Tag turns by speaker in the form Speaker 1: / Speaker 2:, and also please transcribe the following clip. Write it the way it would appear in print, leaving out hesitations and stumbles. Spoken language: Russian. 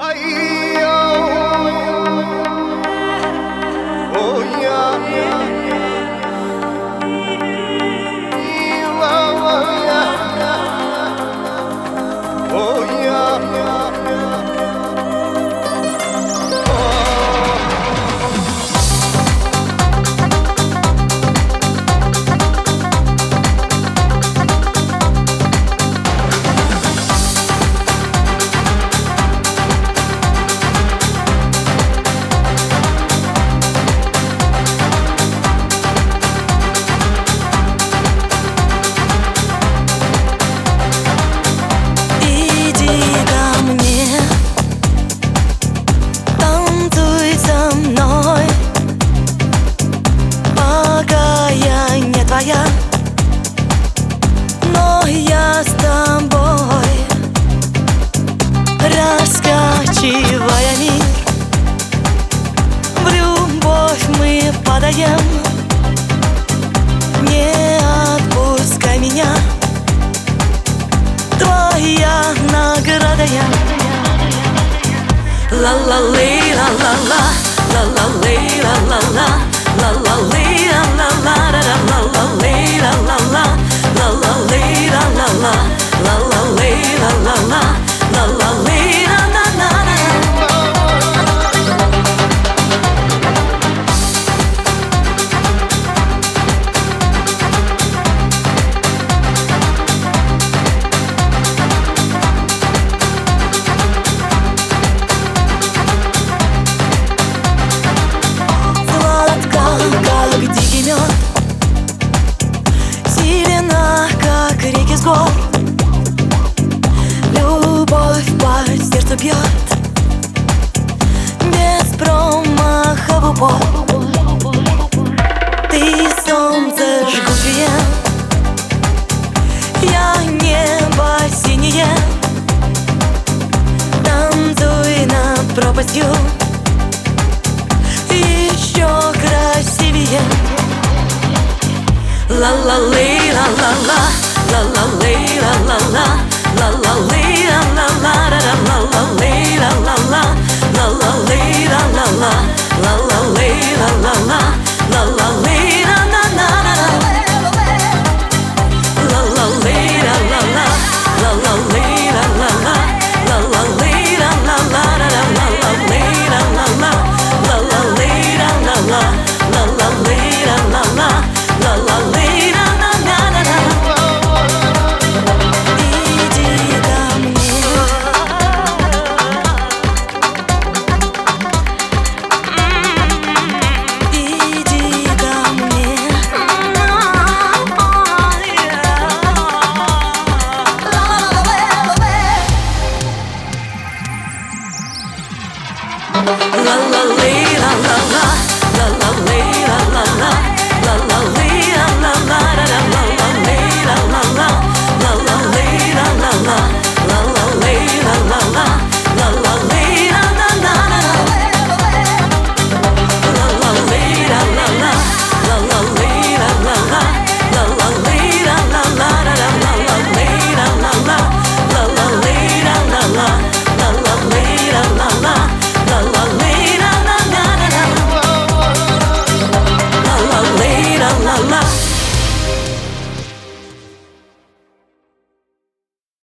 Speaker 1: Но я с тобой, раскачивая мир, в любовь мы падаем. Не отпускай меня, твоя награда я. Ла-ла-лей, ла-ла-ла, ла-ла-лей, ла-ла-ла, ла-ла-лей, ла-ла-ла, ла-ла-лей, ла-ла-ла, ла-ла-лей, ла-ла-ла, ла-ла-лей, ла-ла-ла, ла-ла-лей, ла-ла-ла. Любовь по сердцу бьет, без промаха в упор. Ты солнце жгучее, я небо синее. Танцуй над пропастью, еще красивее. Ла-ла-лей, ла-ла-ла, ла-ла-лей, ла-ла-ла, ла-ла-лей, ла-ла-ла, ла-ла-лей, ла-ла-ла, ла-ла-лей, ла-ла-ла, ла-ла-лей, ла-ла-ла, ла-ла-лей, ла-ла-ла, ла-ла-лей, ла-ла-ла, ла-ла-лей, ла-ла-ла, ла-ла-лей, ла-ла-ла, ла-ла-лей, ла-ла-ла, ла-ла-лей, ла-ла-ла, ла-ла-лей, ла-ла-ла, ла-ла-лей, ла-ла-ла. Иди ко мне, иди ко мне. La la la.